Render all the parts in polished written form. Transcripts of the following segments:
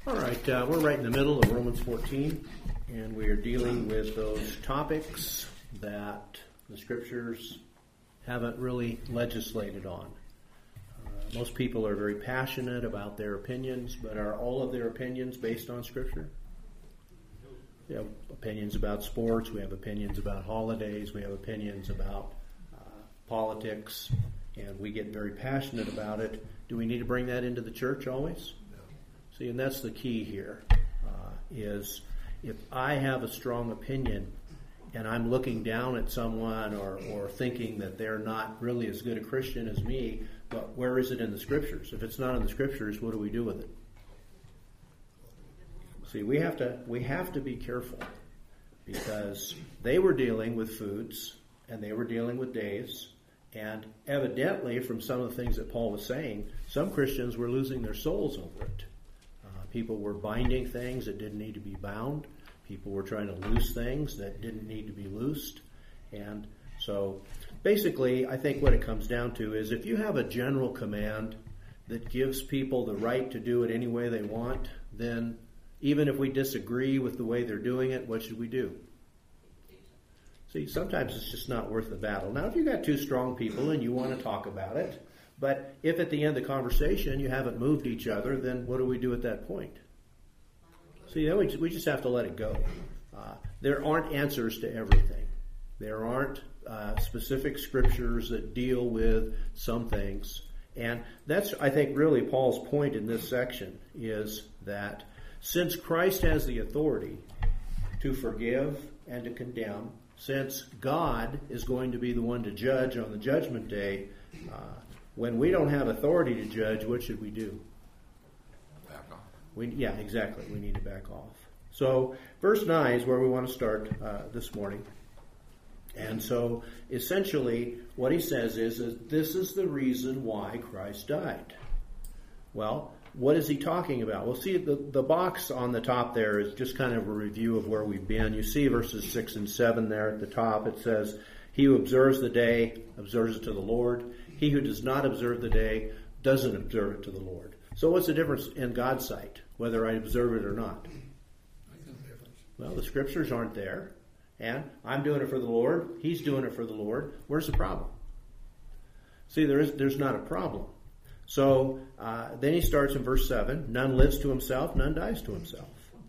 All right, we're right in the middle of Romans 14, and we are dealing with those topics that the Scriptures haven't really legislated on. Most people are very passionate about their opinions, but are all of their opinions based on Scripture? We have opinions about sports, we have opinions about holidays, we have opinions about politics, and we get very passionate about it. Do we need to bring that into the church always? See, and that's the key here, is if I have a strong opinion and I'm looking down at someone or thinking that they're not really as good a Christian as me, but where is it in the Scriptures? If it's not in the Scriptures, what do we do with it? See, we have to be careful, because they were dealing with foods and they were dealing with days, and evidently from some of the things that Paul was saying, some Christians were losing their souls over it. People were binding things that didn't need to be bound. People were trying to loose things that didn't need to be loosed. And so basically, I think what it comes down to is if you have a general command that gives people the right to do it any way they want, then even if we disagree with the way they're doing it, what should we do? See, sometimes it's just not worth the battle. Now, if you've got two strong people and you want to talk about it, but if at the end of the conversation you haven't moved each other, then what do we do at that point? See, then we just have to let it go. There aren't answers to everything. There aren't specific scriptures that deal with some things. And that's, I think, really Paul's point in this section, is that since Christ has the authority to forgive and to condemn, since God is going to be the one to judge on the judgment day, when we don't have authority to judge, what should we do? Back off. Yeah, exactly. We need to back off. So, verse 9 is where we want to start this morning. And so, essentially, what he says is this is the reason why Christ died. Well, what is he talking about? Well, see, the box on the top there is just kind of a review of where we've been. You see verses 6 and 7 there at the top. It says, he who observes the day observes it to the Lord. He who does not observe the day doesn't observe it to the Lord. So what's the difference in God's sight, whether I observe it or not? Well, the Scriptures aren't there. And I'm doing it for the Lord. He's doing it for the Lord. Where's the problem? See, there's not a problem. So then he starts in verse 7. None lives to himself, none dies to himself.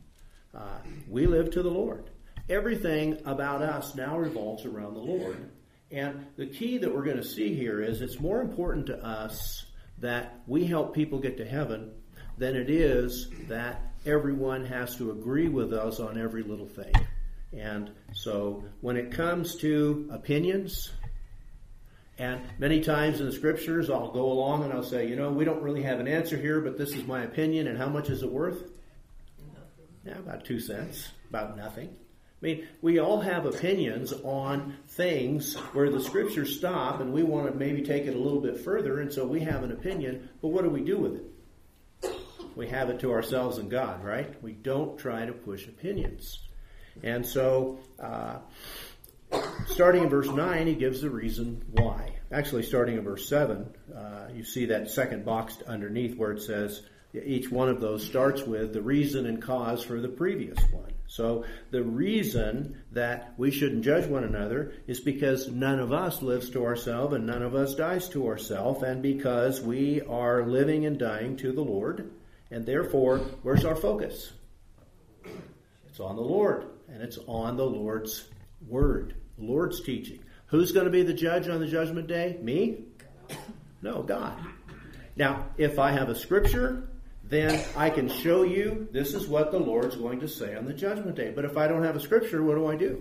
We live to the Lord. Everything about us now revolves around the Lord. And the key that we're going to see here is it's more important to us that we help people get to heaven than it is that everyone has to agree with us on every little thing. And so when it comes to opinions, and many times in the Scriptures I'll go along and I'll say, we don't really have an answer here, but this is my opinion, and how much is it worth? Yeah, about 2 cents, about nothing. I mean, we all have opinions on things where the Scriptures stop, and we want to maybe take it a little bit further, and so we have an opinion, but what do we do with it? We have it to ourselves and God, right? We don't try to push opinions. And so, starting in verse 9, he gives the reason why. Actually, starting in verse 7, you see that second box underneath where it says each one of those starts with the reason and cause for the previous one. So the reason that we shouldn't judge one another is because none of us lives to ourselves and none of us dies to ourselves, and because we are living and dying to the Lord. And therefore, where's our focus? It's on the Lord, and it's on the Lord's Word, the Lord's teaching. Who's going to be the judge on the judgment day? Me? No, God. Now, if I have a Scripture, then I can show you this is what the Lord's going to say on the judgment day. But if I don't have a Scripture, what do?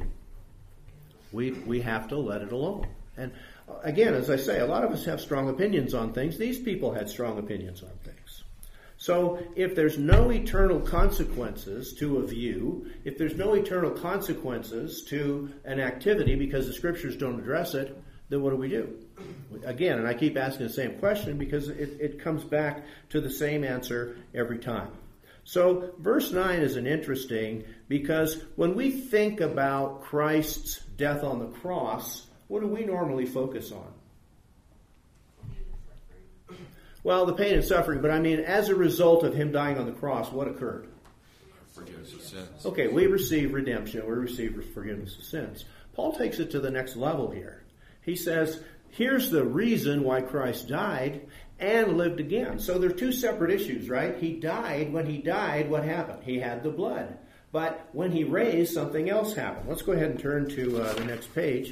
We have to let it alone. And again, as I say, a lot of us have strong opinions on things. These people had strong opinions on things. So if there's no eternal consequences to a view, if there's no eternal consequences to an activity because the Scriptures don't address it, then what do? Again, and I keep asking the same question because it comes back to the same answer every time. So verse 9 is an interesting, because when we think about Christ's death on the cross, what do we normally focus on? Well, the pain and suffering, but I mean, as a result of him dying on the cross, what occurred? Forgiveness of sins. Okay, we receive redemption. We receive forgiveness of sins. Paul takes it to the next level here. He says, here's the reason why Christ died and lived again. So there are two separate issues, right? He died. When he died, what happened? He had the blood. But when he raised, something else happened. Let's go ahead and turn to the next page.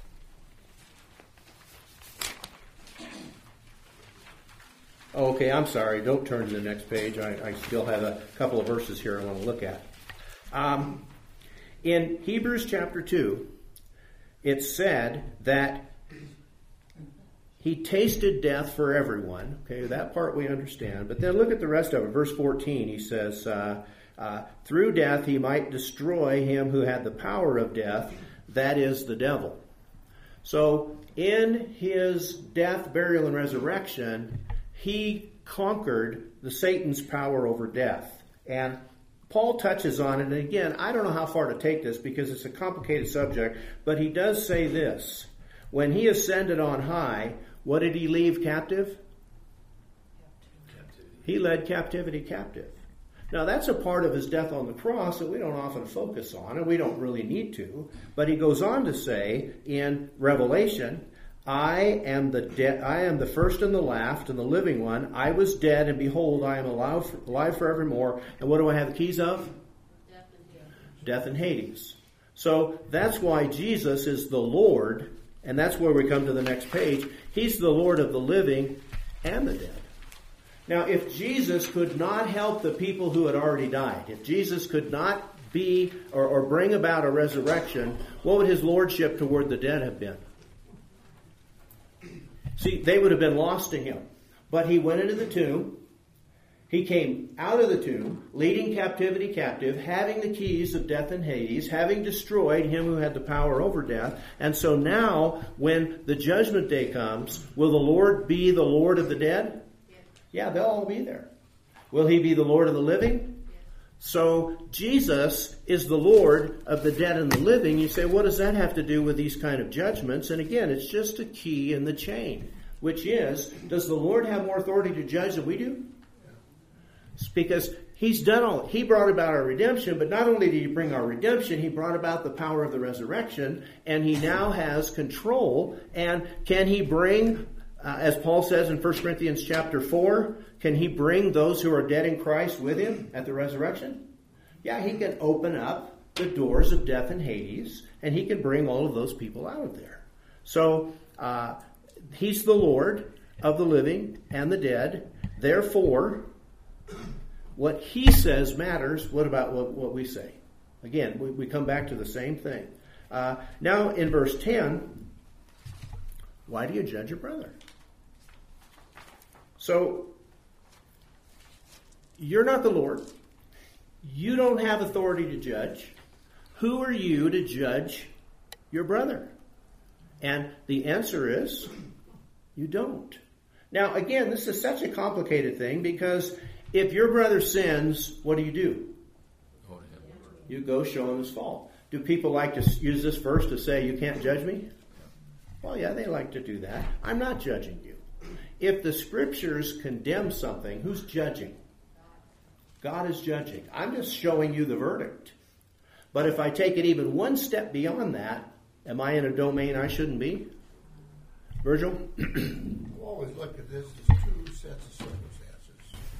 Okay, I'm sorry. Don't turn to the next page. I still have a couple of verses here I want to look at. In Hebrews chapter 2, it said that he tasted death for everyone. Okay, that part we understand. But then look at the rest of it. Verse 14, he says, through death he might destroy him who had the power of death, that is the devil. So in his death, burial, and resurrection, he conquered the Satan's power over death. And Paul touches on it, and again, I don't know how far to take this because it's a complicated subject, but he does say this. When he ascended on high, what did he leave captive? He led captivity captive. Now that's a part of his death on the cross that we don't often focus on, and we don't really need to. But he goes on to say in Revelation, I am the first and the last and the living one. I was dead, and behold, I am alive forevermore. And what do I have the keys of? Death and Hades. So that's why Jesus is the Lord, and that's where we come to the next page. He's the Lord of the living and the dead. Now, if Jesus could not help the people who had already died, if Jesus could not be or bring about a resurrection, what would his lordship toward the dead have been? See, they would have been lost to him. But he went into the tomb. He came out of the tomb, leading captivity captive, having the keys of death and Hades, having destroyed him who had the power over death. And so now, when the judgment day comes, will the Lord be the Lord of the dead? Yeah, they'll all be there. Will he be the Lord of the living? So Jesus is the Lord of the dead and the living. You say, what does that have to do with these kind of judgments? And again, it's just a key in the chain, which is, does the Lord have more authority to judge than we do? It's because he's done all. He brought about our redemption, but not only did he bring our redemption, he brought about the power of the resurrection, and he now has control. And can he bring, as Paul says in 1 Corinthians chapter 4, can he bring those who are dead in Christ with him at the resurrection? Yeah, he can open up the doors of death and Hades, and he can bring all of those people out of there. So he's the Lord of the living and the dead. Therefore, what he says matters. What about what we say? Again, we come back to the same thing. Now in verse 10, why do you judge your brother? So, you're not the Lord. You don't have authority to judge. Who are you to judge your brother? And the answer is, you don't. Now, again, this is such a complicated thing because if your brother sins, what do? You go show him his fault. Do people like to use this verse to say, you can't judge me? Well, yeah, they like to do that. I'm not judging you. If the scriptures condemn something, who's judging? God is judging. I'm just showing you the verdict. But if I take it even one step beyond that, am I in a domain I shouldn't be? Virgil? We've always looked at this as two sets of circumstances.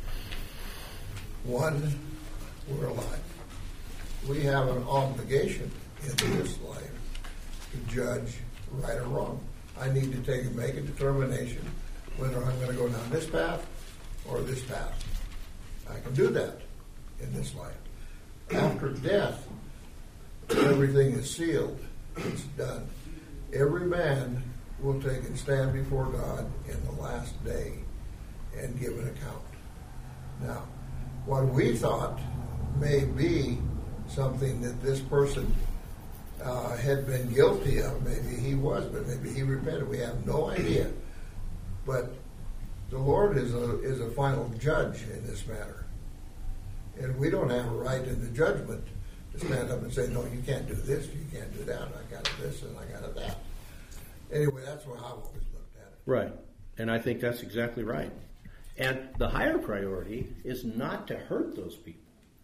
One, we're alive. We have an obligation in this life to judge right or wrong. I need to make a determination whether I'm going to go down this path or this path. I can do that in this life. After death, everything is sealed. It's done. Every man will take and stand before God in the last day and give an account. Now, what we thought may be something that this person had been guilty of, maybe he was, but maybe he repented. We have no idea. But the Lord is a final judge in this matter. And we don't have a right in the judgment to stand up and say, no, you can't do this, you can't do that, I got this and I got that. Anyway, that's how I've always looked at it. Right. And I think that's exactly right. And the higher priority is not to hurt those people.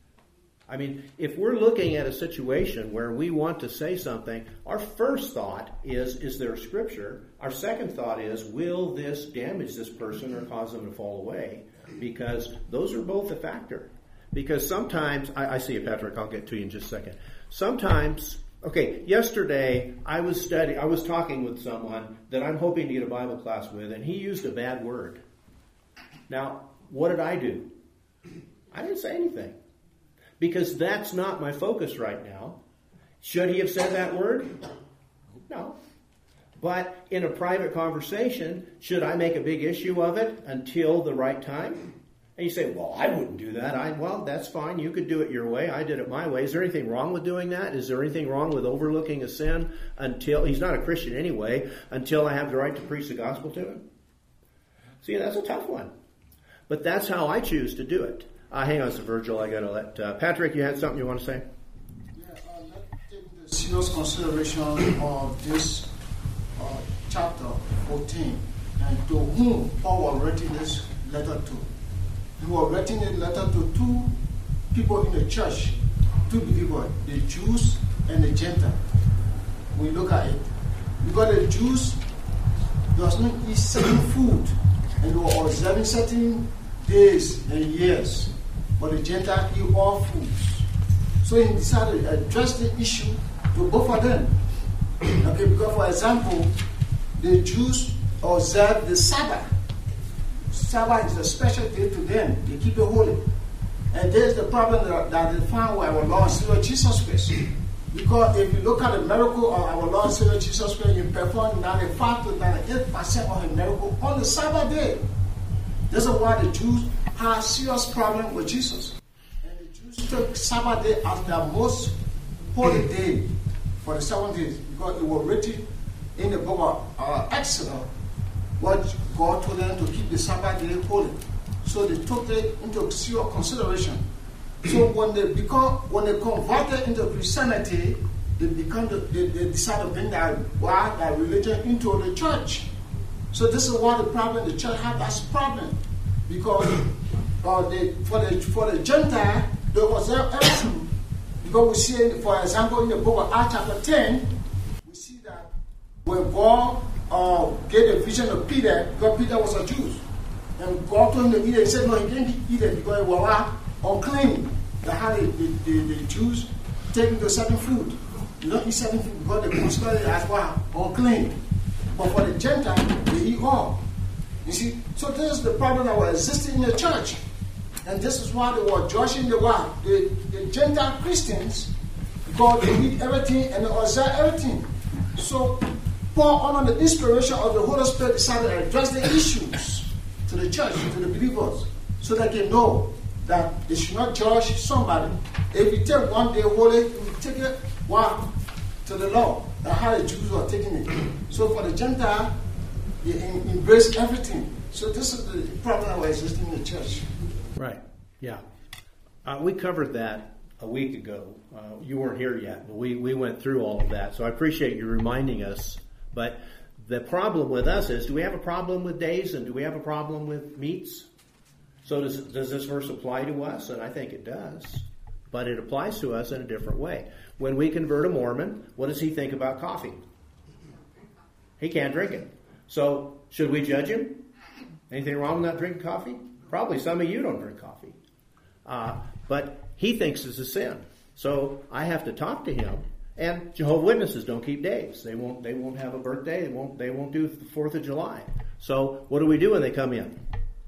I mean, if we're looking at a situation where we want to say something, our first thought is there a scripture? Our second thought is, will this damage this person or cause them to fall away? Because those are both a factor. Because sometimes, I see it, Patrick, I'll get to you in just a second. Sometimes, okay, yesterday I was talking with someone that I'm hoping to get a Bible class with, and he used a bad word. Now, what did I do? I didn't say anything. Because that's not my focus right now. Should he have said that word? No. But in a private conversation, should I make a big issue of it until the right time? And you say, well, I wouldn't do that. Well, that's fine. You could do it your way. I did it my way. Is there anything wrong with doing that? Is there anything wrong with overlooking a sin until, he's not a Christian anyway, until I have the right to preach the gospel to him? See, that's a tough one. But that's how I choose to do it. Hang on, Sir Virgil. I got to let Patrick. You had something you want to say? Yeah, let's take the serious consideration of this chapter 14, and to whom Paul was writing this letter to. He was writing a letter to two people in the church, two believers, the Jews and the Gentiles. We look at it because the Jews does not eat certain food, and they were observing certain days and years. But the Gentiles eat all foods. So he decided to address the issue to both of them. Okay, because for example, the Jews observe the Sabbath. Sabbath is a special day to them. They keep it holy. And there's the problem that they found with our Lord and Savior Jesus Christ. Because if you look at the miracle of our Lord and Savior Jesus Christ, he performed 95 to 98% of the miracle on the Sabbath day. This is why the Jews had a serious problem with Jesus. And the Jews took Sabbath day as their most holy day for the 7 days, because it was written in the book of Exodus what God told them to keep the Sabbath day holy. So they took it into serious consideration. So when they converted into Christianity, they decided to bring that religion into the church. So this is why the problem the church had that problem, because for the Gentile there was everything. Because we see, for example, in the book of Acts chapter 10, we see that when God gave a vision of Peter, because Peter was a Jew, and God told him to eat it. He said no, he didn't eat it because it was unclean. That how the Jews take into certain food. You don't eat certain food because they consider it as unclean. But for the Gentile, they eat all. You see, so this is the problem that was existing in the church. And this is why they were judging the Gentile Christians, because they eat everything and they observe everything. So Paul, under the inspiration of the Holy Spirit, decided to address the issues to the church, to the believers, so that they know that they should not judge somebody. If you take one day holy, you take it to the law. That's how the Jews were taking it. So for the Gentile, they embrace everything. So this is the problem that was existing in the church. Right. Yeah. We covered that a week ago. You weren't here yet, but we went through all of that. So I appreciate you reminding us. But the problem with us is, do we have a problem with days, and do we have a problem with meats? So does this verse apply to us? And I think it does. But it applies to us in a different way. When we convert a Mormon, what does he think about coffee? He can't drink it. So should we judge him? Anything wrong with not drinking coffee? Probably some of you don't drink coffee. But he thinks it's a sin. So I have to talk to him. And Jehovah's Witnesses don't keep days. They won't have a birthday. They won't do the 4th of July. So what do we do when they come in?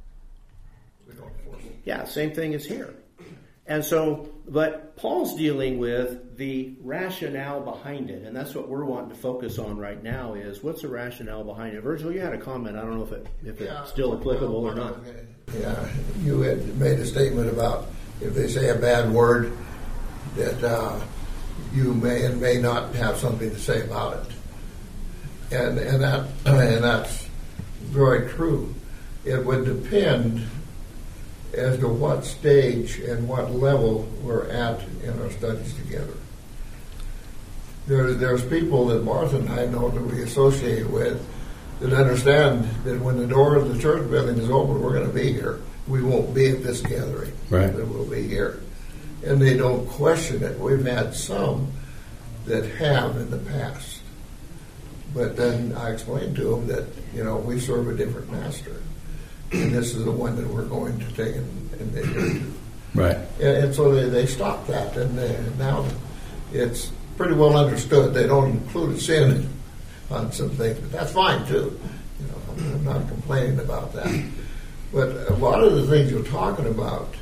We don't force it. Yeah, same thing is here. And so, but Paul's dealing with the rationale behind it, and that's what we're wanting to focus on right now is, what's the rationale behind it? Virgil, you had a comment. I don't know if it's still applicable or not. Yeah, you had made a statement about if they say a bad word that you may and may not have something to say about it. And that's very true. It would depend as to what stage and what level we're at in our studies together. There's people that Martha and I know that we associate with that understand that when the door of the church building is open, we're going to be here. We won't be at this gathering. Right. But we'll be here. And they don't question it. We've had some that have in the past. But then I explained to them that, we serve a different master. And this is the one that we're going to take and adhere to. Right. And so they stopped that. And now it's pretty well understood. They don't include sin on some things, but that's fine too. I'm not complaining about that. But a lot of the things you're talking about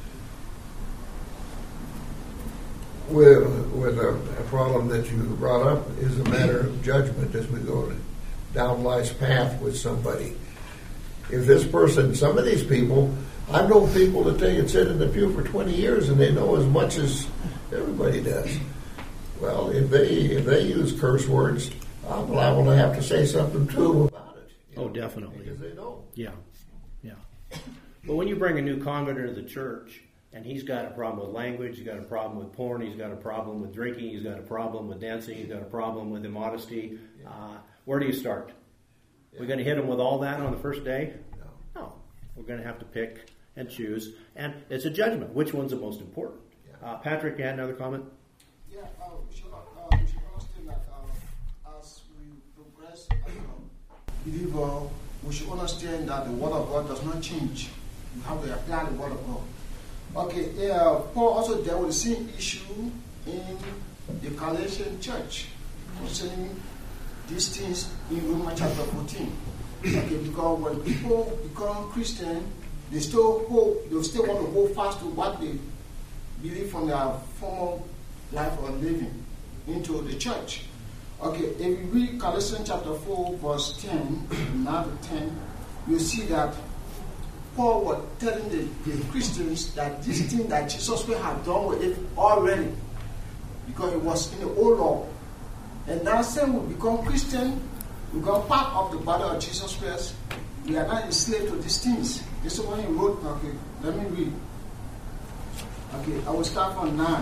with a problem that you brought up is a matter of judgment as we go down life's path with somebody. If this person, some of these people, I've known people that they had sit in the pew for 20 years and they know as much as everybody does. Well, if they use curse words, I'm liable to have to say something to them about it. Oh, definitely. Because they know. Yeah. But when you bring a new convert into the church, and he's got a problem with language, he's got a problem with porn, he's got a problem with drinking, he's got a problem with dancing, he's got a problem with immodesty, where do you start? Yeah. We're going to hit him with all that on the first day? No. We're going to have to pick and choose, and it's a judgment. Which one's the most important? Yeah. Patrick, you had another comment? Yeah, we should understand that as we progress as a believer, we should understand that the Word of God does not change. We have to apply the Word of God. Okay, Paul also dealt with the same issue in the Galatian church concerning these things in Romans chapter 14. Okay, because when people become Christian, they still want to hold fast to what they believe from their former life of living into the church. Okay, if you read Galatians chapter 4, verse 10, 9 to 10, you see that Paul was telling the Christians that this thing that Jesus Christ had done with it already, because it was in the old law. And now since we become Christian, we become part of the body of Jesus Christ, we are not enslaved to these things. This is what he wrote. Okay, let me read. Okay, I will start from 9.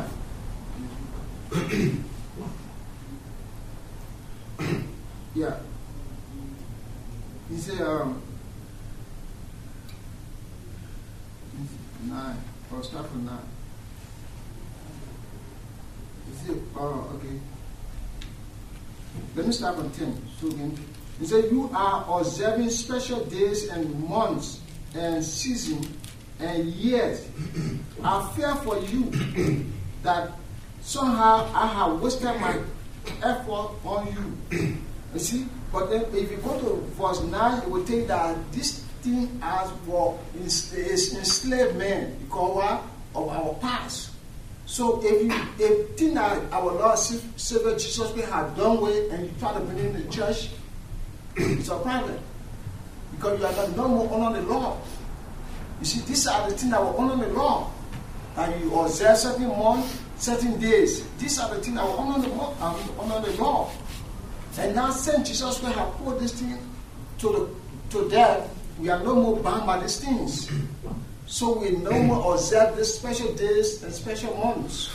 Yeah. He said, 9. I'll start from 9. He said, okay. Let me start from 10. So again, he said, you are observing special days and months and seasons and years. I fear for you that somehow I have wasted my effort on you. You see? But then if you go to verse 9, it will tell you that this thing as for enslaved men because of our past. So if thing that our Lord Savior Jesus Christ had done with and you try to bring it in the church, it's a problem. Because you are no more honor the law. You see, these are the things that will honor the law. And you observe certain months, certain days. These are the things that will honor the law. And now since Jesus Christ has put this thing to death, we are no more bound by these things. So we no more observe these special days and special months.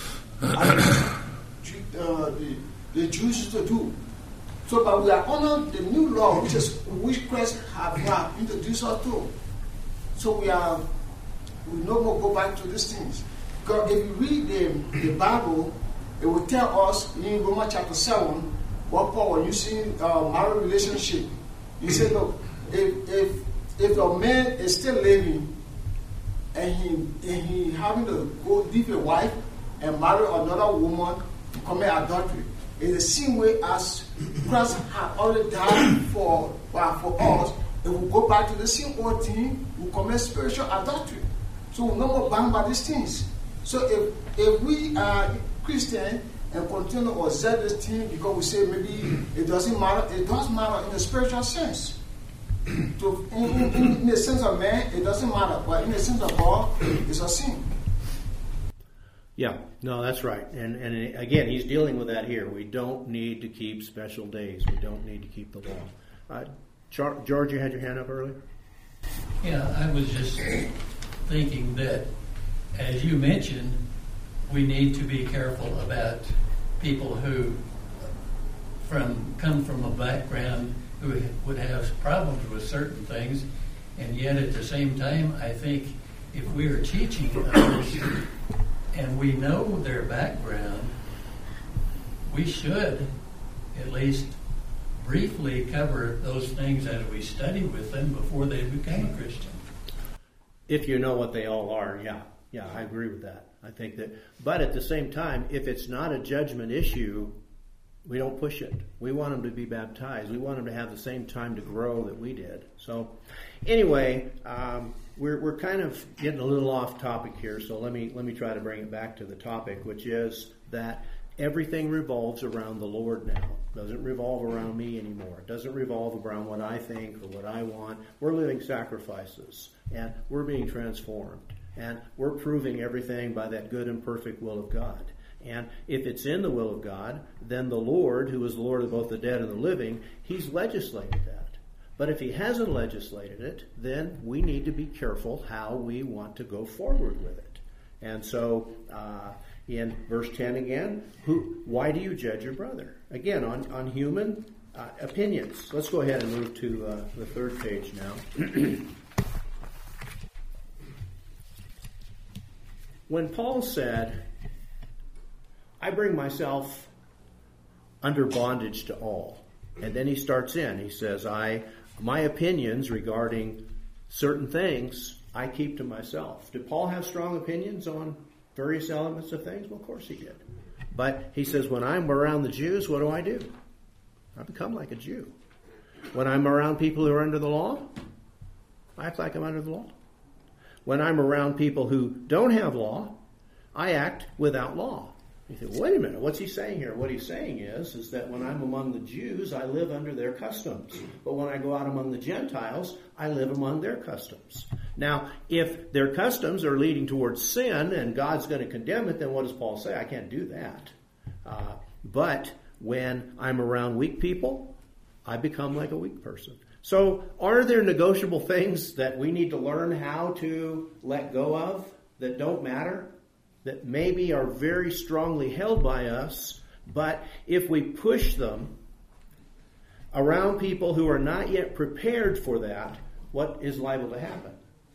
The Jews used to do. So, but we are under the new law, which Christ have introduced us to. So we no more go back to these things. Because if you read the Bible, it will tell us in Romans chapter 7 what Paul was using marriage relationship. He said, look, if a man is still living and he having to go leave a wife and marry another woman to commit adultery, in the same way as Christ had already died for us, it will go back to the same old thing, we commit spiritual adultery. So we're no more bound by these things. So if we are Christian and continue to observe this thing because we say maybe it doesn't matter, it does matter in the spiritual sense. So in the sense of man, it doesn't matter, but in the sense of God, it's a sin. Yeah, no, that's right. And again, he's dealing with that here. We don't need to keep special days. We don't need to keep the law. George, you had your hand up earlier? Yeah, I was just thinking that, as you mentioned, we need to be careful about people who come from a background who would have problems with certain things, and yet at the same time, I think if we are teaching others and we know their background, we should at least briefly cover those things as we study with them before they become a Christian. If you know what they all are, yeah, I agree with that. I think that, but at the same time, if it's not a judgment issue, we don't push it. We want them to be baptized. We want them to have the same time to grow that we did. So, anyway, we're kind of getting a little off topic here. So let me try to bring it back to the topic, which is that everything revolves around the Lord now. It doesn't revolve around me anymore. It doesn't revolve around what I think or what I want. We're living sacrifices, and we're being transformed, and we're proving everything by that good and perfect will of God. And if it's in the will of God, then the Lord, who is the Lord of both the dead and the living, he's legislated that. But if he hasn't legislated it, then we need to be careful how we want to go forward with it. And so in verse 10 again, why do you judge your brother? Again, on human opinions. Let's go ahead and move to the third page now. When Paul said, I bring myself under bondage to all. And then he starts he says, my opinions regarding certain things, I keep to myself. Did Paul have strong opinions on various elements of things? Well, of course he did. But he says, when I'm around the Jews, what do? I become like a Jew. When I'm around people who are under the law, I act like I'm under the law. When I'm around people who don't have law, I act without law. You think, wait a minute, what's he saying here? What he's saying is that when I'm among the Jews, I live under their customs. But when I go out among the Gentiles, I live among their customs. Now, if their customs are leading towards sin and God's going to condemn it, then what does Paul say? I can't do that. But when I'm around weak people, I become like a weak person. So are there negotiable things that we need to learn how to let go of that don't matter? That maybe are very strongly held by us, but if we push them around people who are not yet prepared for that, what is liable to happen?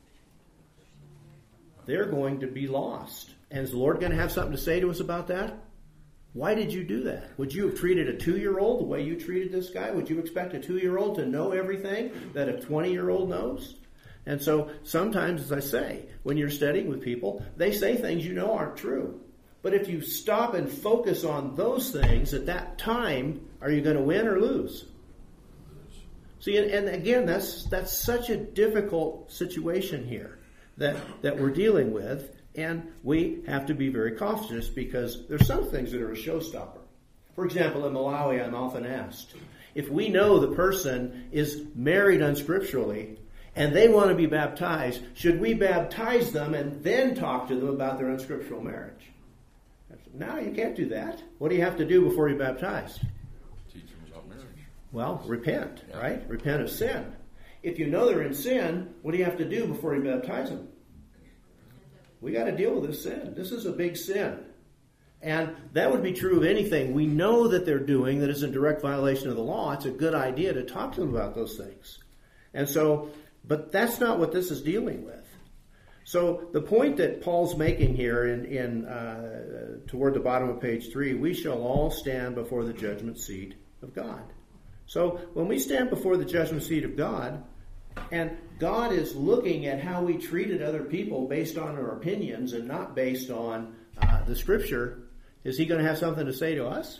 They're going to be lost. And is the Lord going to have something to say to us about that? Why did you do that? Would you have treated a 2-year-old the way you treated this guy? Would you expect a 2-year-old to know everything that a 20-year-old knows? And so sometimes, as I say, when you're studying with people, they say things you know aren't true. But if you stop and focus on those things at that time, are you going to win or lose? See, and again, that's such a difficult situation here that we're dealing with, and we have to be very cautious because there's some things that are a showstopper. For example, in Malawi, I'm often asked, if we know the person is married unscripturally, and they want to be baptized, should we baptize them and then talk to them about their unscriptural marriage? No, you can't do that. What do you have to do before you're baptized? Teach them about marriage. Well, repent, right? Repent of sin. If you know they're in sin, what do you have to do before you baptize them? We got to deal with this sin. This is a big sin. And that would be true of anything we know that they're doing that is in direct violation of the law. It's a good idea to talk to them about those things. And so, but that's not what this is dealing with. So the point that Paul's making here in toward the bottom of page 3, we shall all stand before the judgment seat of God. So when we stand before the judgment seat of God, and God is looking at how we treated other people based on our opinions and not based on the Scripture, is he going to have something to say to us?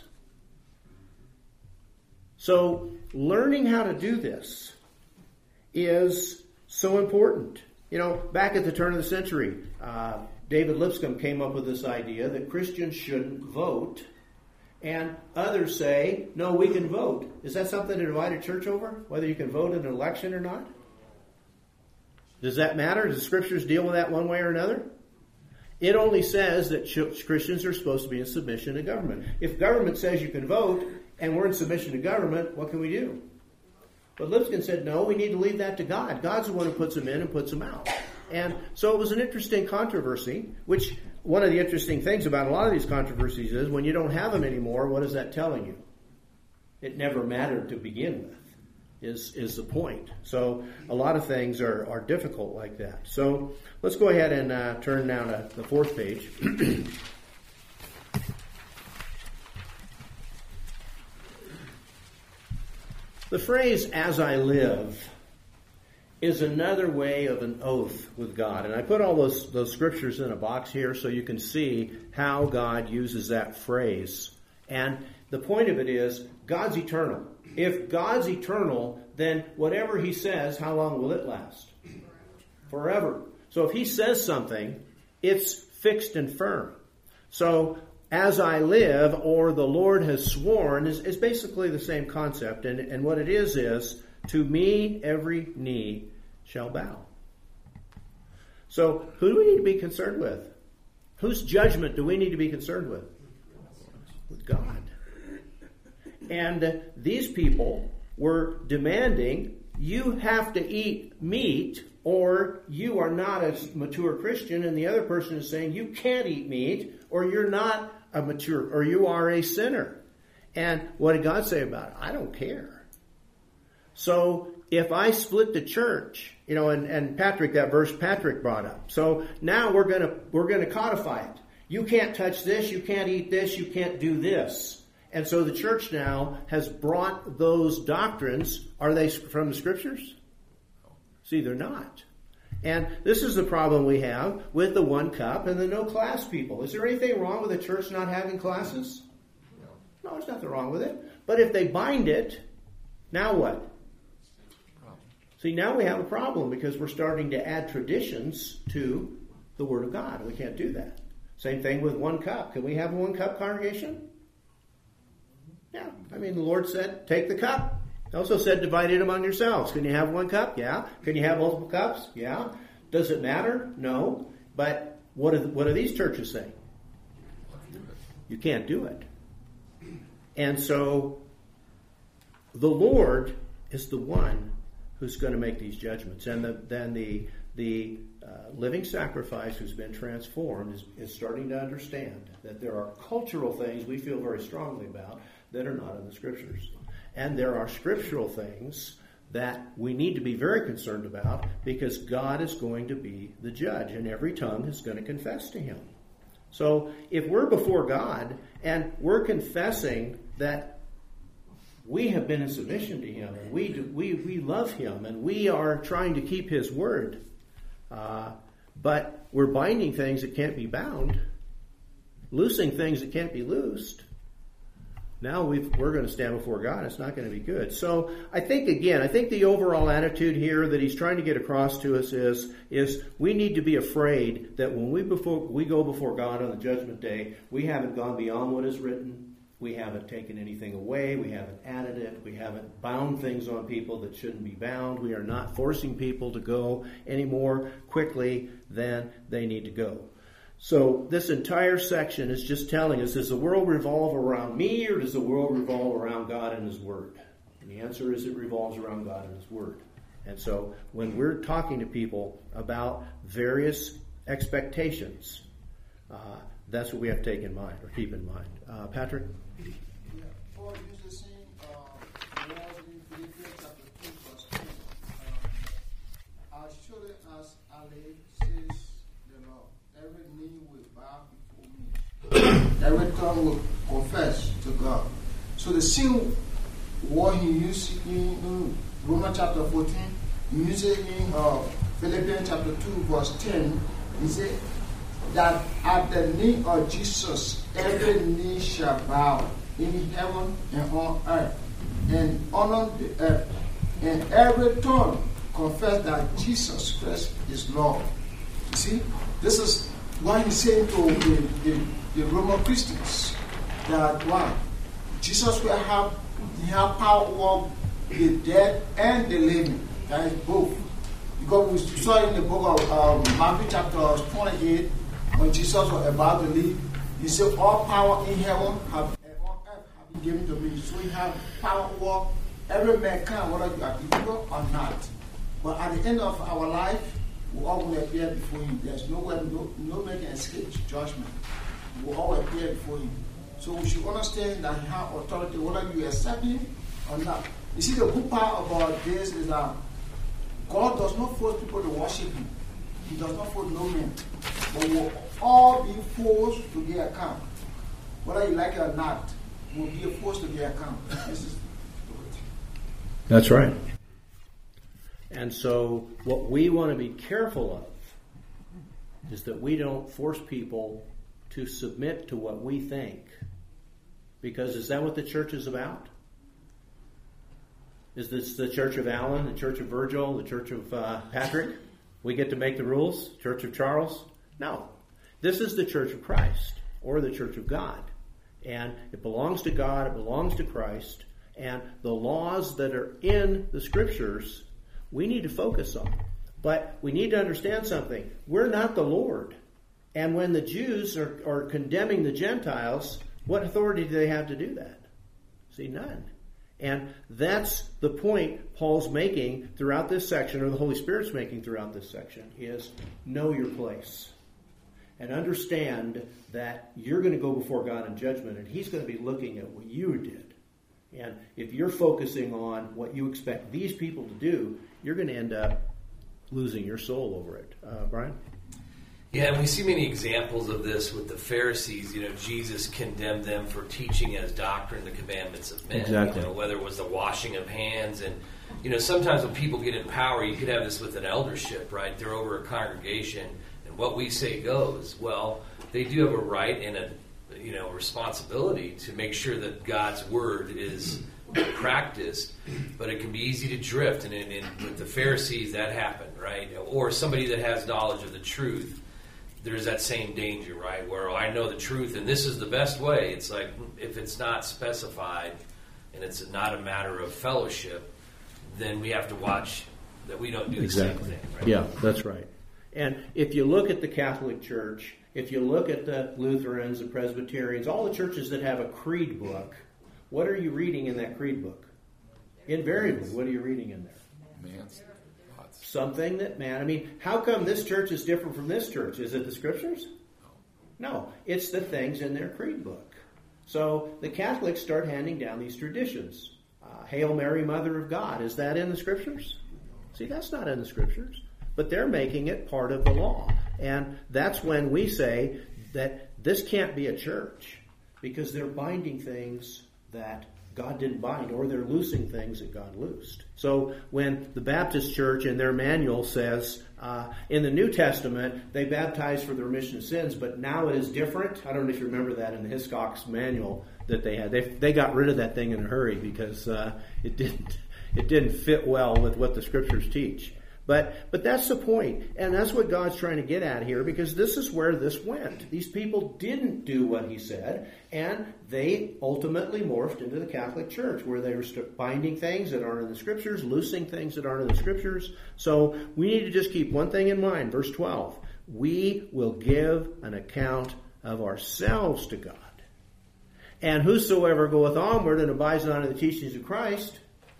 So learning how to do this is so important. You know, back at the turn of the century, David Lipscomb came up with this idea that Christians shouldn't vote, and others say, no, we can vote. Is that something to divide a church over, whether you can vote in an election or not? Does that matter? Does the Scriptures deal with that one way or another? It only says that Christians are supposed to be in submission to government. If government says you can vote, and we're in submission to government, what can we do? But Lipscomb said, no, we need to leave that to God. God's the one who puts them in and puts them out. And so it was an interesting controversy, which one of the interesting things about a lot of these controversies is when you don't have them anymore, what is that telling you? It never mattered to begin with. is the point. So a lot of things are difficult like that. So let's go ahead and turn now to the fourth page. The phrase, "as I live," is another way of an oath with God. And I put all those scriptures in a box here so you can see how God uses that phrase. And the point of it is, God's eternal. If God's eternal, then whatever he says, how long will it last? Forever. So if he says something, it's fixed and firm. So, "as I live," or "the Lord has sworn," is basically the same concept. And what it is, "to me every knee shall bow." So who do we need to be concerned with? Whose judgment do we need to be concerned with? With God. And these people were demanding, you have to eat meat or you are not a mature Christian. And the other person is saying, you can't eat meat or you're not a mature, or you are a sinner. And what did God say about it? I don't care. So if I split the church, and Patrick, that verse Patrick brought up. So now we're gonna codify it. You can't touch this, you can't eat this, you can't do this. And so the church now has brought those doctrines. Are they from the scriptures? See, they're not. And this is the problem we have with the one cup and the no class people. Is there anything wrong with the church not having classes? No, there's nothing wrong with it. But if they bind it, now what? See, now we have a problem because we're starting to add traditions to the Word of God. We can't do that. Same thing with one cup. Can we have a one cup congregation? Yeah. I mean, the Lord said, take the cup. He also said, divide it among yourselves. Can you have one cup? Yeah. Can you have multiple cups? Yeah. Does it matter? No. But what are these churches saying? You can't do it. And so the Lord is the one who's going to make these judgments. And then the living sacrifice who's been transformed is starting to understand that there are cultural things we feel very strongly about that are not in the scriptures. And there are scriptural things that we need to be very concerned about because God is going to be the judge and every tongue is going to confess to him. So if we're before God and we're confessing that we have been in submission to him and we love him and we are trying to keep his word, but we're binding things that can't be bound, loosing things that can't be loosed, now we're going to stand before God. It's not going to be good. So I think the overall attitude here that he's trying to get across to us is we need to be afraid that when we go before God on the judgment day, we haven't gone beyond what is written. We haven't taken anything away. We haven't added it. We haven't bound things on people that shouldn't be bound. We are not forcing people to go any more quickly than they need to go. So this entire section is just telling us, does the world revolve around me or does the world revolve around God and his word? And the answer is it revolves around God and his word. And so when we're talking to people about various expectations, that's what we have to take in mind or keep in mind. Patrick? Yeah, Paul used the same words in Philippians chapter 2, verse 10. As surely as I live, says the Lord, every knee will bow before me. Every tongue will confess to God. So the same word he used in Romans chapter 14, he used it in Philippians chapter 2, verse 10. He said that at the name of Jesus, every knee shall bow in heaven and on earth, and on the earth, and every tongue confess that Jesus Christ is Lord. You see, this is what he's saying to the Roman Christians, that one, Jesus will have power over the dead and the living. That is both. Because we saw in the book of Matthew chapter 28, when Jesus was about to leave, he said, all power in heaven and on earth have been given to me. So we have power over every mankind, whether you are evil or not. But at the end of our life, we all will appear before him. There's no way, no man can escape judgment. We will all appear before him. So we should understand that he has authority, whether you accept him or not. You see, the good part about this is that God does not force people to worship Him. He does not force no man. But we will all be forced to give account. Whether you like it or not, we will be forced to give account. This is That's right. And so what we want to be careful of is that we don't force people to submit to what we think. Because is that what the church is about? Is this the church of Alan, the church of Virgil, the church of Patrick? We get to make the rules? Church of Charles? No. This is the church of Christ, or the church of God. And it belongs to God, it belongs to Christ, and the laws that are in the Scriptures, we need to focus on. But we need to understand something. We're not the Lord. And when the Jews are condemning the Gentiles, what authority do they have to do that? See, none. And that's the point Paul's making throughout this section, or the Holy Spirit's making throughout this section, is know your place. And understand that you're going to go before God in judgment, and He's going to be looking at what you did. And if you're focusing on what you expect these people to do, you're going to end up losing your soul over it. Brian? Yeah, and we see many examples of this with the Pharisees. Jesus condemned them for teaching as doctrine the commandments of men. Exactly. Whether it was the washing of hands. And, sometimes when people get in power, you could have this with an eldership, right? They're over a congregation, and what we say goes. Well, they do have a right and a responsibility to make sure that God's word is practiced, but it can be easy to drift. And with the Pharisees, that happened, right? Or somebody that has knowledge of the truth. There's that same danger, right? Where I know the truth and this is the best way. It's like if it's not specified and it's not a matter of fellowship, then we have to watch that we don't do the same thing, right? Yeah, that's right. And if you look at the Catholic Church, if you look at the Lutherans, the Presbyterians, all the churches that have a creed book, what are you reading in that creed book? Invariably, what are you reading in there? Man's thoughts. Something that how come this church is different from this church? Is it the Scriptures? No, it's the things in their creed book. So the Catholics start handing down these traditions. Hail Mary, Mother of God. Is that in the Scriptures? See, that's not in the Scriptures. But they're making it part of the law. And that's when we say that this can't be a church, because they're binding things that God didn't bind, or they're loosing things that God loosed. So when the Baptist Church in their manual says, in the New Testament, they baptize for the remission of sins, but now it is different. I don't know if you remember that in the Hiscox manual that they had. They got rid of that thing in a hurry because it didn't fit well with what the Scriptures teach. But that's the point, and that's what God's trying to get at here, because this is where this went. These people didn't do what He said, and they ultimately morphed into the Catholic Church, where they were binding things that aren't in the Scriptures, loosing things that aren't in the Scriptures. So we need to just keep one thing in mind, verse 12. We will give an account of ourselves to God. And whosoever goeth onward and abides not in the teachings of Christ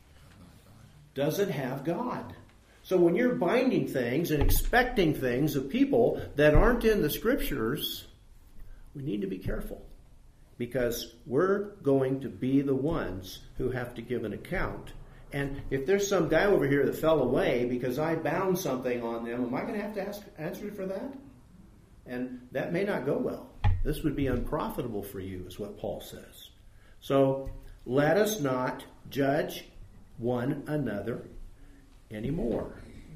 doesn't have God. So when you're binding things and expecting things of people that aren't in the Scriptures, we need to be careful, because we're going to be the ones who have to give an account. And if there's some guy over here that fell away because I bound something on them, am I going to have to answer for that? And that may not go well. This would be unprofitable for you, is what Paul says. So let us not judge one another anymore.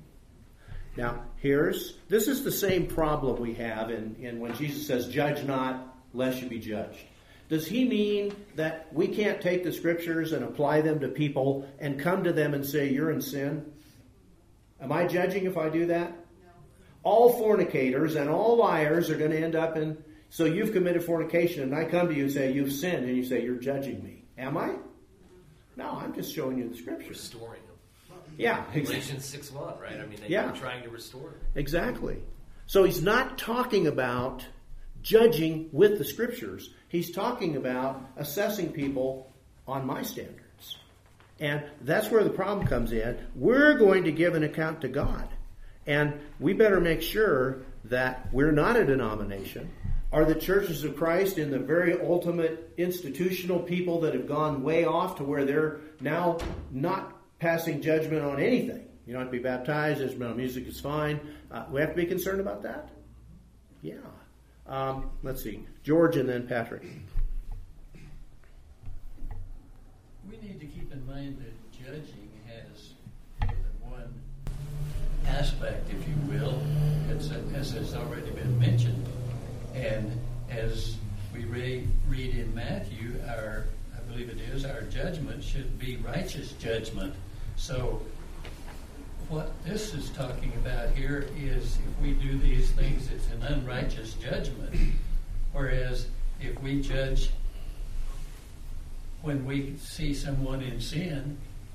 Now, this is the same problem we have in when Jesus says, judge not, lest you be judged. Does He mean that we can't take the Scriptures and apply them to people and come to them and say, you're in sin? Am I judging if I do that? No. All fornicators and all liars are going to end up in, so you've committed fornication, and I come to you and say, you've sinned, and you say, you're judging me. Am I? No, I'm just showing you the Scriptures. Restoring them. Yeah, Galatians 6:1, right? They were trying to restore it. Exactly. So he's not talking about judging with the Scriptures. He's talking about assessing people on my standards. And that's where the problem comes in. We're going to give an account to God. And we better make sure that we're not a denomination Are the churches of Christ in the very ultimate institutional people that have gone way off to where they're now not passing judgment on anything? You don't have to be baptized. Instrumental music is fine. We have to be concerned about that? Yeah. Let's see. George and then Patrick. We need to keep in mind that judging has more than one aspect, if you will, as has already been mentioned. And as we read in Matthew, I believe it is, our judgment should be righteous judgment. So what this is talking about here is if we do these things, it's an unrighteous judgment. Whereas if we judge when we see someone in sin,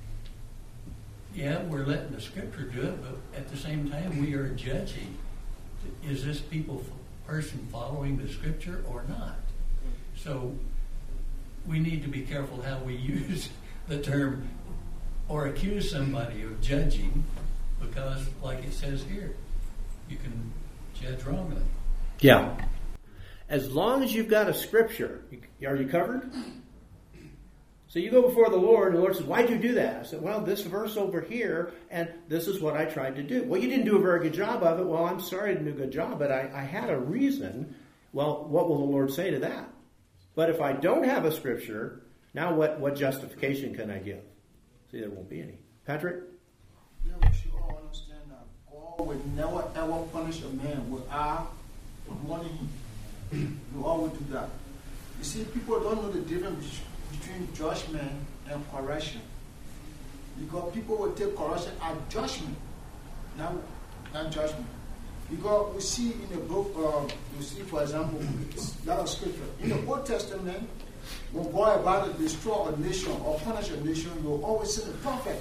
yeah, we're letting the Scripture do it, but at the same time we are judging. Is this person following the Scripture or not? So we need to be careful how we use the term or accuse somebody of judging, because like it says here, you can judge wrongly. Yeah. As long as you've got a Scripture, are you covered? So you go before the Lord, and the Lord says, why'd you do that? I said, well, this verse over here, and this is what I tried to do. Well, you didn't do a very good job of it. Well, I'm sorry I didn't do a good job, but I had a reason. Well, what will the Lord say to that? But if I don't have a Scripture, now what justification can I give? See, there won't be any. Patrick? Yeah, we should all understand that God will never ever punish a man without warning him. You always do that. You see, people don't know the difference between judgment and correction. Because people will take correction as judgment, not judgment. Because we see in the book, we see, for example, a lot of scripture. In the Old Testament, when God about to destroy a nation or punish a nation, you will always send a prophet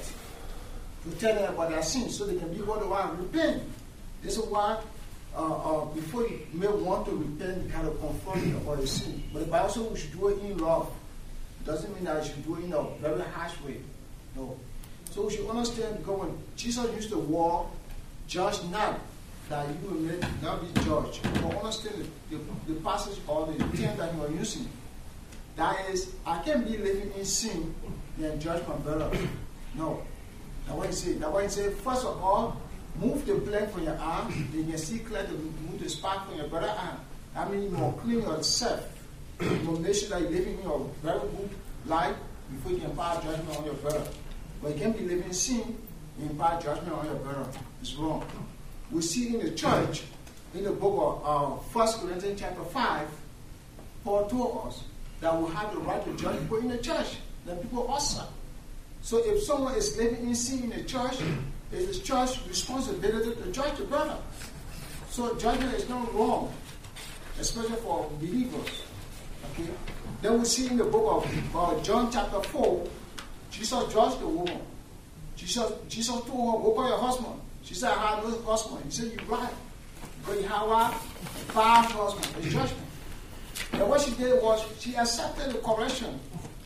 to tell them about their sins so they can be what they want to repent. This is why before you may want to repent, you kind of confront them about the sin. But the Bible says we should do it in love. It doesn't mean that you should do it in a very harsh way. No. So we should understand, because when Jesus used the word, judge not, that you will not be judged. But understand the passage or the term that you are using. That is, I can't be living in sin and judge my brother. No. That's what he said. That's why he said, first of all, move the plank from your arm, then you can see clear to move the spark from your brother's arm. I mean, you will clean yourself. You will make sure that you're living in a very good life before you can pass judgment on your brother. But you can't be living in sin and pass judgment on your brother. It's wrong. We see in the church, in the book of 1 Corinthians chapter 5, Paul told us that we have the right to judge people in the church, then people outside. So if someone is living in sin in the church, it is church responsibility to judge the brother. So judgment is not wrong, especially for believers. Okay. Then we see in the book of John chapter 4, Jesus judged the woman. Jesus told her, go call your husband. She said, I have no husband. He said, you're right. But you have 5 husbands. It's judgment. And what she did was she accepted the correction.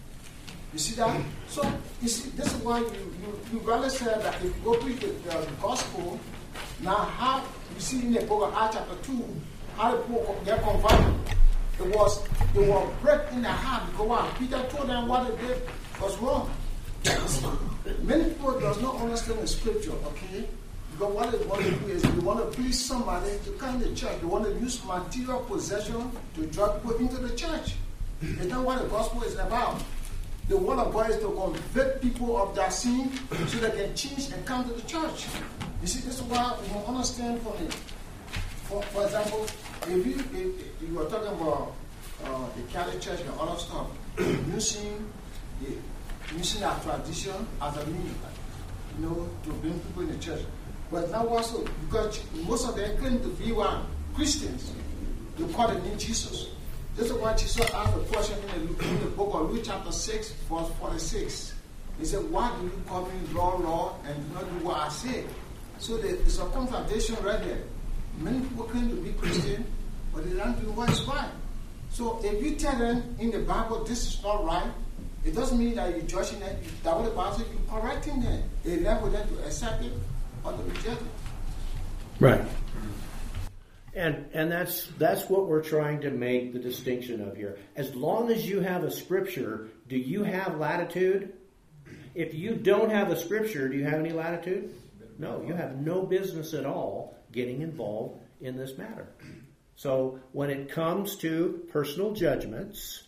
You see that? So, you see, this is why you rather said that if you go preach the gospel, now how, you see in the book of Acts chapter 2, how the people get converted. They were break in their heart because what Peter told them what they did was wrong. Many people does not understand the scripture, okay? Because what they want to do is they want to please somebody to come to the church. They want to use material possession to draw people into the church. It's not what the gospel is about. The word of God is to convict people of their sin so they can change and come to the church. You see, this is why we don't understand from it. For example, if you are talking about the Catholic Church and other stuff, using our tradition as a means, to bring people in the church. But now also, because most of them claim to be Christians, they call the name Jesus. This is why Jesus asked a question in the book of Luke chapter 6, verse 46. He said, why do you call me Lord, and do not do what I say? So there's a contradiction right there. Many people claim to be Christian, but they don't do what is right. So if you tell them in the Bible this is not right, it doesn't mean that you're judging them. That's what the Bible says, you're correcting them. They left with them to accept it or to reject it. Right. And that's what we're trying to make the distinction of here. As long as you have a scripture, do you have latitude? If you don't have a scripture, do you have any latitude? No, you have no business at all getting involved in this matter. So when it comes to personal judgments,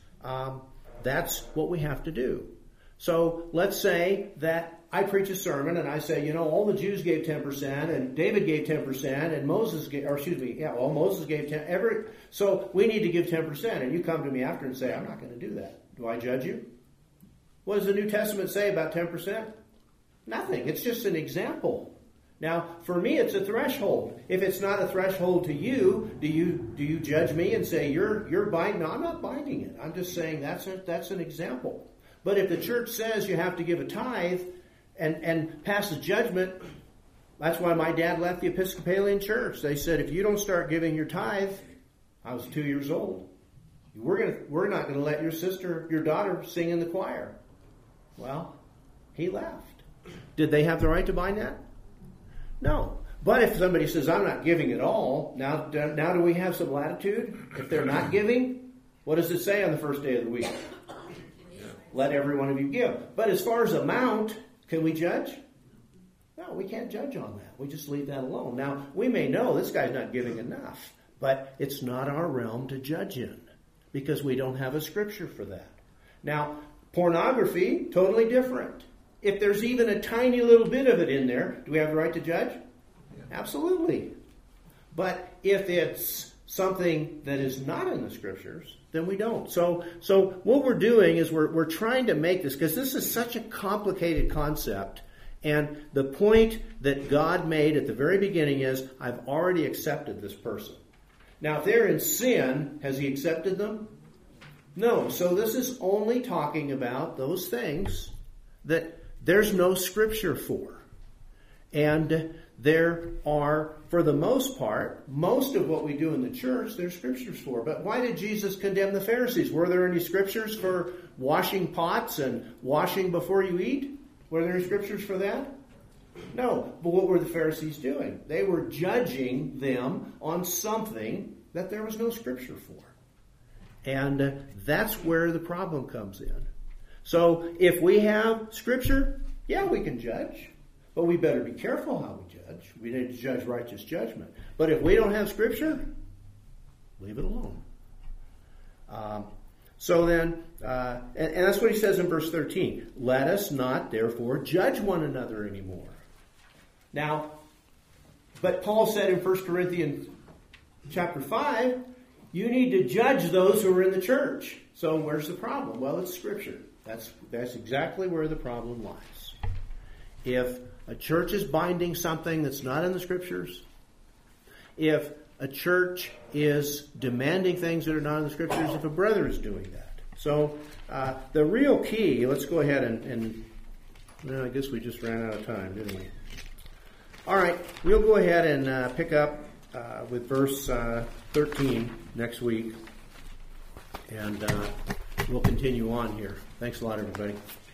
that's what we have to do. So let's say that I preach a sermon and I say, all the Jews gave 10% and David gave 10% and Moses gave, Moses gave 10%. So we need to give 10%. And you come to me after and say, I'm not going to do that. Do I judge you? What does the New Testament say about 10%? Nothing. It's just an example. Now, for me, it's a threshold. If it's not a threshold to you, do you judge me and say you're binding? No, I'm not binding it. I'm just saying that's an example. But if the church says you have to give a tithe and pass a judgment, that's why my dad left the Episcopalian Church. They said if you don't start giving your tithe, I was 2 years old. We're not going to let your daughter sing in the choir. Well, he left. Did they have the right to bind that? No. But if somebody says, I'm not giving at all, now do we have some latitude? If they're not giving, what does it say on the first day of the week? Let every one of you give. But as far as amount, can we judge? No, we can't judge on that. We just leave that alone. Now, we may know this guy's not giving enough, but it's not our realm to judge in because we don't have a scripture for that. Now, pornography, totally different. If there's even a tiny little bit of it in there, do we have the right to judge? Yeah. Absolutely. But if it's something that is not in the scriptures, then we don't. So what we're doing is we're trying to make this, because this is such a complicated concept, and the point that God made at the very beginning is, I've already accepted this person. Now, if they're in sin, has he accepted them? No. So this is only talking about those things that there's no scripture for. And there are, for the most part, most of what we do in the church, there's scriptures for. But why did Jesus condemn the Pharisees? Were there any scriptures for washing pots and washing before you eat? Were there any scriptures for that? No. But what were the Pharisees doing? They were judging them on something that there was no scripture for. And that's where the problem comes in. So if we have scripture, yeah, we can judge. But we better be careful how we judge. We need to judge righteous judgment. But if we don't have scripture, leave it alone. So then, and that's what he says in verse 13. Let us not, therefore, judge one another anymore. Now, but Paul said in 1 Corinthians chapter 5, you need to judge those who are in the church. So where's the problem? Well, it's scripture. That's exactly where the problem lies. If a church is binding something that's not in the scriptures, if a church is demanding things that are not in the scriptures, if a brother is doing that. So the real key, let's go ahead and well, I guess we just ran out of time, didn't we? All right, we'll go ahead and pick up with verse 13 next week, and we'll continue on here. Thanks a lot, everybody.